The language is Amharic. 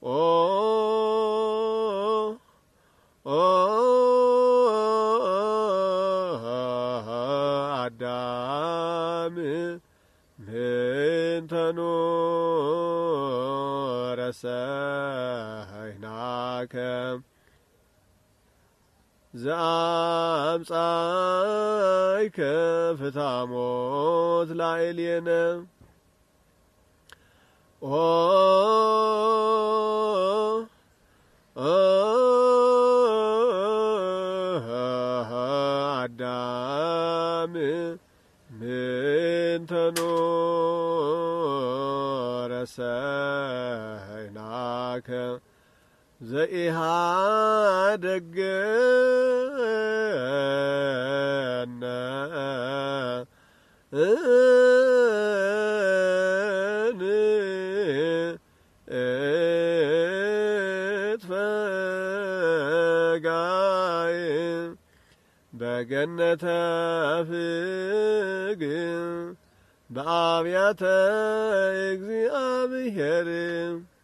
ኦ አዳም ምንተኑ ረሰይናከ ዘአምጻእከ ፍታሞት ላዕሌነ ኦ አዳም ምንተኑ ረሰይናከ ዘኢሃደገነ እትፈጋይ በገነተ ፍግ በአብያተ እግዚአብሔር